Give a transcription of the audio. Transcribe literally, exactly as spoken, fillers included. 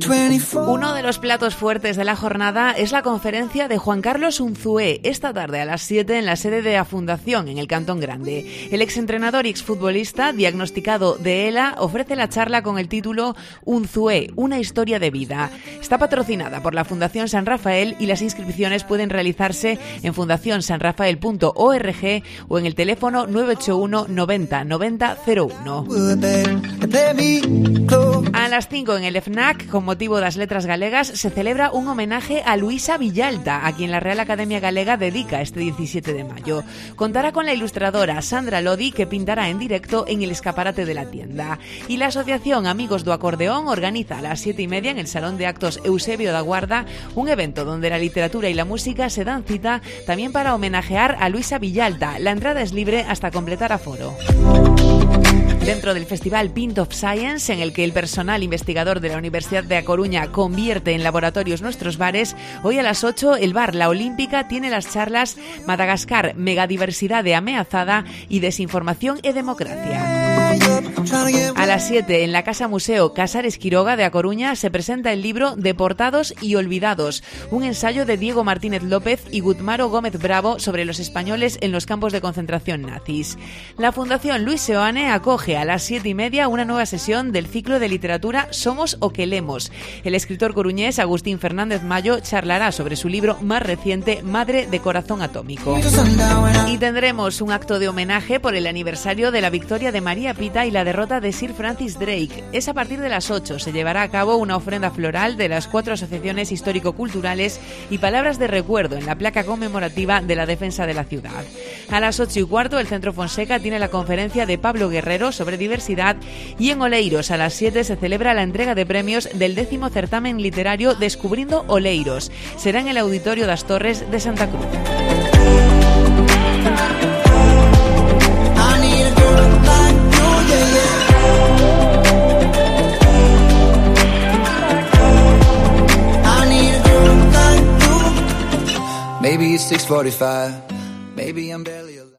Uno de los platos fuertes de la jornada es la conferencia de Juan Carlos Unzué, esta tarde a las siete en la sede de la Fundación, en el Cantón Grande. El exentrenador y exfutbolista, diagnosticado de ELA, ofrece la charla con el título Unzué, una historia de vida. Está patrocinada por la Fundación San Rafael y las inscripciones pueden realizarse en fundación san rafael punto org o en el teléfono nueve ocho uno noventa noventa cero uno. A las cinco en el FNAC, con motivo das Letras Galegas, se celebra un homenaje a Luisa Villalta, a quien la Real Academia Galega dedica este diecisiete de mayo. Contará con la ilustradora Sandra Lodi, que pintará en directo en el escaparate de la tienda. Y la Asociación Amigos do Acordeón organiza a las siete y media en el Salón de Actos Eusebio da Guarda un evento donde la literatura y la música se dan cita también para homenajear a Luisa Villalta. La entrada es libre hasta completar aforo. Dentro del Festival Pint of Science, en el que el personal investigador de la Universidad de A Coruña convierte en laboratorios nuestros bares, hoy a las ocho el bar La Olímpica tiene las charlas Madagascar, megadiversidade ameazada y desinformación e democracia. A las siete en la Casa Museo Casares Quiroga de A Coruña se presenta el libro Deportados y Olvidados, un ensayo de Diego Martínez López y Gutmaro Gómez Bravo sobre los españoles en los campos de concentración nazis. La Fundación Luis Seoane acoge a las siete y media una nueva sesión del ciclo de literatura Somos o que lemos. El escritor coruñés Agustín Fernández Mayo charlará sobre su libro más reciente, Madre de Corazón Atómico. Y tendremos un acto de homenaje por el aniversario de la victoria de María Pita y la derrota de Sir Francis Drake. Es a partir de las ocho. Se llevará a cabo una ofrenda floral de las cuatro asociaciones histórico-culturales y palabras de recuerdo en la placa conmemorativa de la defensa de la ciudad. A las ocho y cuarto el Centro Fonseca tiene la conferencia de Pablo Guerrero sobre diversidad y en Oleiros a las siete se celebra la entrega de premios del décimo certamen literario Descubrindo Oleiros. Será en el Auditorio das Torres de Santa Cruz. Maybe it's six forty-five, maybe I'm barely